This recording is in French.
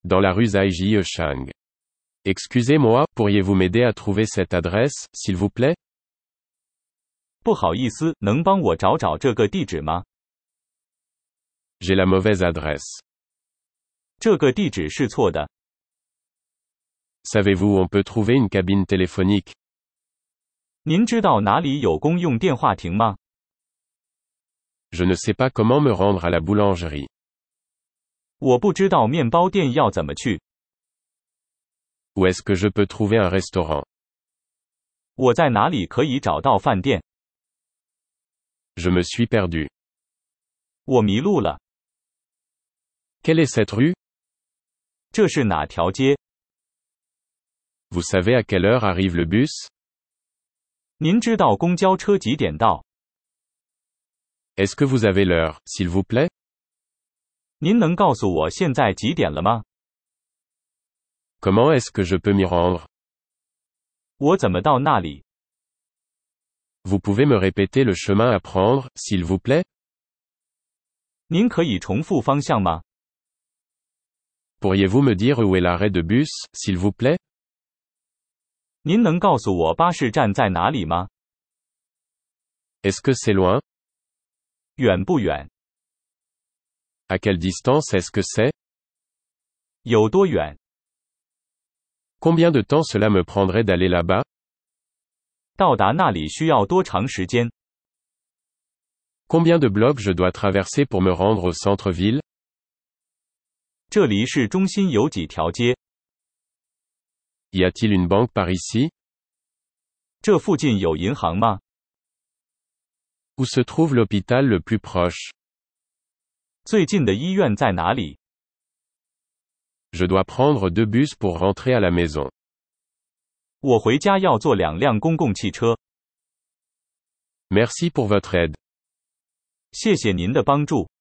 dans la rue Zhaijie-Chang. Excusez-moi, pourriez-vous m'aider à trouver cette adresse, s'il vous plaît? 不好意思，能帮我找找这个地址吗？ J'ai la mauvaise adresse. 这个地址是错的。 Savez-vous où on peut trouver une cabine téléphonique? 您知道哪里有公用电话亭吗？ Je ne sais pas comment me rendre à la boulangerie. 我不知道面包店要怎么去。 Où est-ce que je peux trouver un restaurant? 我在哪里可以找到饭店？ Je me suis perdu. 我迷路了。 Quelle est cette rue? 这是哪条街？ Vous savez à quelle heure arrive le bus? 您知道公交车几点到？ Est-ce que vous avez l'heure, s'il vous plaît? 您能告诉我现在几点了吗？ Comment est-ce que je peux m'y rendre? 我怎么到那里？ Vous pouvez me répéter le chemin à prendre, s'il vous plaît? 您可以重复方向吗？ Pourriez-vous me dire où est l'arrêt de bus, s'il vous plaît? 您能告诉我巴士站在哪里吗？ Est-ce que c'est loin? 远不远？ À quelle distance est-ce que c'est? 有多远？ Combien de temps cela me prendrait d'aller là-bas? 到达那里需要多长时间？ Combien de blocs je dois traverser pour me rendre au centre-ville? 这离市中心有几条街？ Y a-t-il une banque par ici? 这附近有银行吗？ Où se trouve l'hôpital le plus proche? 最近的医院在哪里？ Je dois prendre 2 bus pour rentrer à la maison. 我回家要坐2辆公共汽车。 Merci pour votre aide. 谢谢您的帮助。